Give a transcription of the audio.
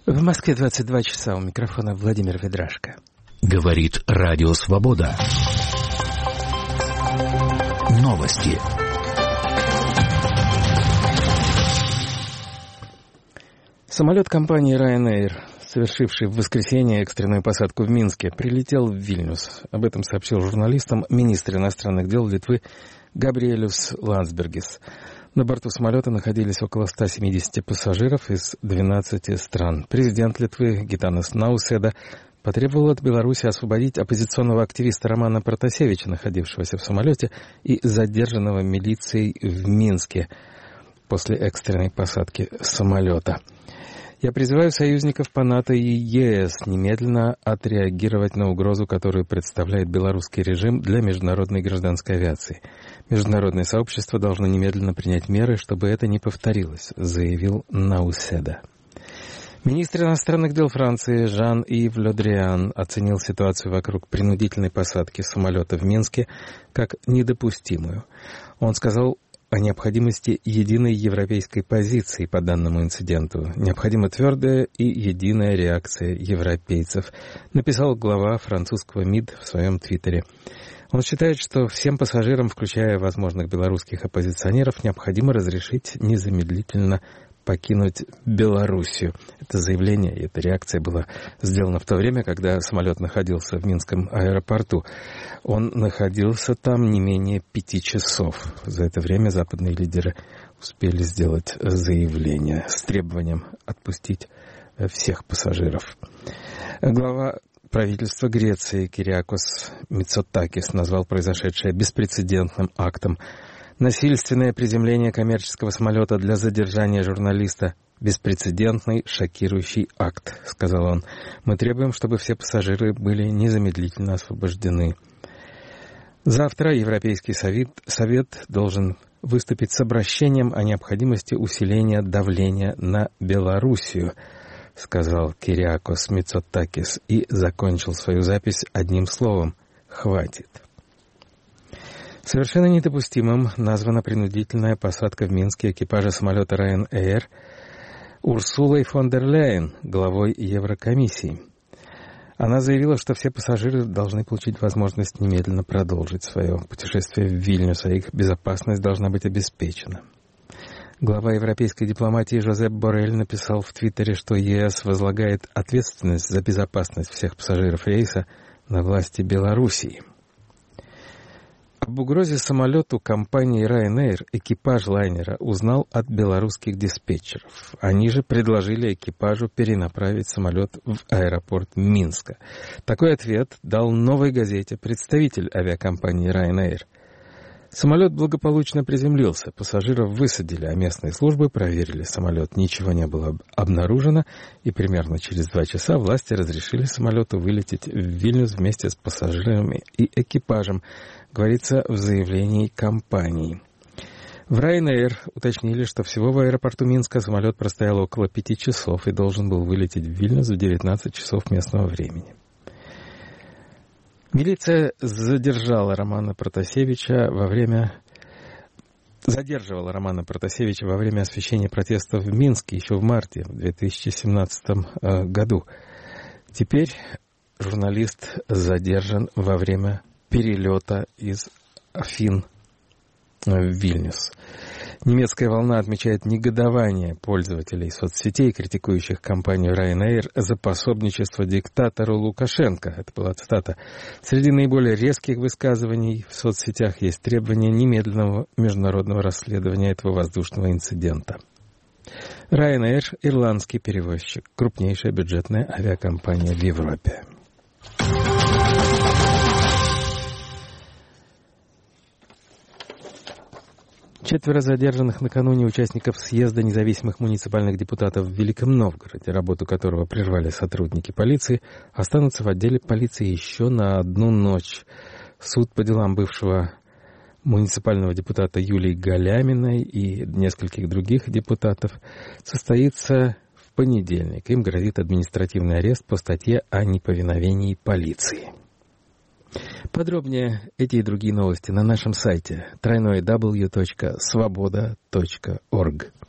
В Москве 22 часа. У микрофона Владимир Ведрашко. Говорит Радио Свобода. Новости. Самолет компании Ryanair, совершивший в воскресенье экстренную посадку в Минске, прилетел в Вильнюс. Об этом сообщил журналистам министр иностранных дел Литвы Габриэлюс Ландсбергис. На борту самолета находились около 170 пассажиров из 12 стран. Президент Литвы Гитанас Науседа потребовал от Беларуси освободить оппозиционного активиста Романа Протасевича, находившегося в самолете, и задержанного милицией в Минске после экстренной посадки самолета. Я призываю союзников по НАТО и ЕС немедленно отреагировать на угрозу, которую представляет белорусский режим для международной гражданской авиации. Международное сообщество должно немедленно принять меры, чтобы это не повторилось, заявил Науседа. Министр иностранных дел Франции Жан-Ив Ле Дриан оценил ситуацию вокруг принудительной посадки самолета в Минске как недопустимую. Он сказал о необходимости единой европейской позиции по данному инциденту. Необходима твердая и единая реакция европейцев, написал глава французского МИД в своем твиттере. Он считает, что всем пассажирам, включая возможных белорусских оппозиционеров, необходимо разрешить незамедлительно покинуть Белоруссию. Это заявление и эта реакция была сделана в то время, когда самолет находился в Минском аэропорту. Он находился там не менее 5 часов. За это время западные лидеры успели сделать заявление с требованием отпустить всех пассажиров. Глава правительства Греции Кириакос Мицотакис назвал произошедшее беспрецедентным актом. Насильственное приземление коммерческого самолета для задержания журналиста – беспрецедентный, шокирующий акт, сказал он. Мы требуем, чтобы все пассажиры были незамедлительно освобождены. Завтра Европейский совет должен выступить с обращением о необходимости усиления давления на Белоруссию, сказал Кириакос Мицотакис и закончил свою запись одним словом – «хватит». Совершенно недопустимым названа принудительная посадка в Минске экипажа самолета Ryanair Урсулой фон дер Ляйен, главой Еврокомиссии. Она заявила, что все пассажиры должны получить возможность немедленно продолжить свое путешествие в Вильнюс, а их безопасность должна быть обеспечена. Глава европейской дипломатии Жозеп Боррель написал в Твиттере, что ЕС возлагает ответственность за безопасность всех пассажиров рейса на власти Белоруссии. Об угрозе самолету компании Ryanair экипаж лайнера узнал от белорусских диспетчеров. Они же предложили экипажу перенаправить самолет в аэропорт Минска. Такой ответ дал «Новой газете» представитель авиакомпании Ryanair. Самолет благополучно приземлился, пассажиров высадили, а местные службы проверили самолет. Ничего не было обнаружено, и примерно через 2 часа власти разрешили самолету вылететь в Вильнюс вместе с пассажирами и экипажем, говорится в заявлении компании. В Ryanair уточнили, что всего в аэропорту Минска самолет простоял около 5 часов и должен был вылететь в Вильнюс в 19 часов местного времени. Милиция задерживала Романа Протасевича во время освещения протестов в Минске еще в марте 2017 году. Теперь журналист задержан во время перелета из Афин в Вильнюс. Немецкая волна отмечает негодование пользователей соцсетей, критикующих компанию Ryanair за пособничество диктатору Лукашенко. Это была цитата. Среди наиболее резких высказываний в соцсетях есть требование немедленного международного расследования этого воздушного инцидента. Ryanair – ирландский перевозчик, крупнейшая бюджетная авиакомпания в Европе. Четверо задержанных накануне участников съезда независимых муниципальных депутатов в Великом Новгороде, работу которого прервали сотрудники полиции, останутся в отделе полиции еще на 1 ночь. Суд по делам бывшего муниципального депутата Юлии Галяминой и нескольких других депутатов состоится в понедельник. Им грозит административный арест по статье о неповиновении полиции. Подробнее эти и другие новости на нашем сайте www.svoboda.org.